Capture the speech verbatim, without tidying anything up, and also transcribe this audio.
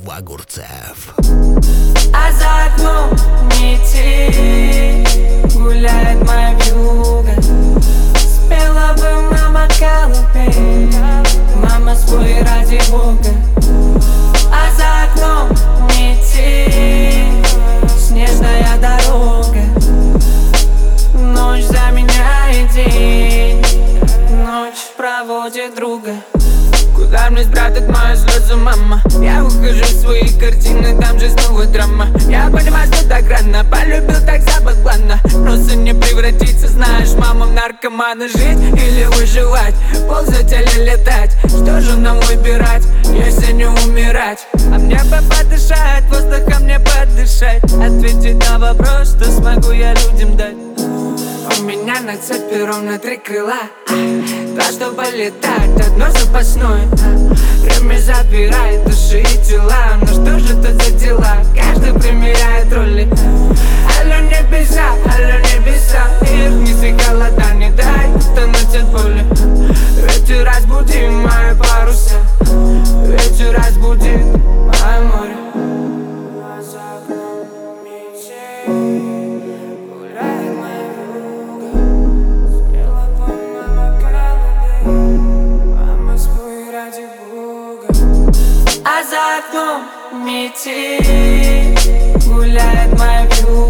Огурцев. А за окном метель, гуляет моя вьюга. Спела бы мама колыбель, мама, спой ради Бога. А за окном метель, снежная дорога. Ночь заменяет день, ночь проводит друга. Куда мне спрятать мою слезу, мама? Я ухожу в свои картины, там же снова драма. Я понимаю, что так рано, полюбил так забакланно. Просто не превратиться, знаешь, мама, в наркомана. Жить или выживать, ползать или летать? Что же нам выбирать, если не умирать? А мне бы подышать, воздухом мне подышать, ответить на вопрос, что смогу я людям дать. У меня на цепи ровно три крыла, два, чтобы летать, одно запасное. Время забирает души и тела, но что же это за дела? Каждый примеряет роли. Алло, небеса, алло, небеса, их неси холода, не дай тонуть от боли. Ветер разбуди мои паруса, ветер разбуди мое море. А за окном метель, а за окном метель, гуляет моя вьюга.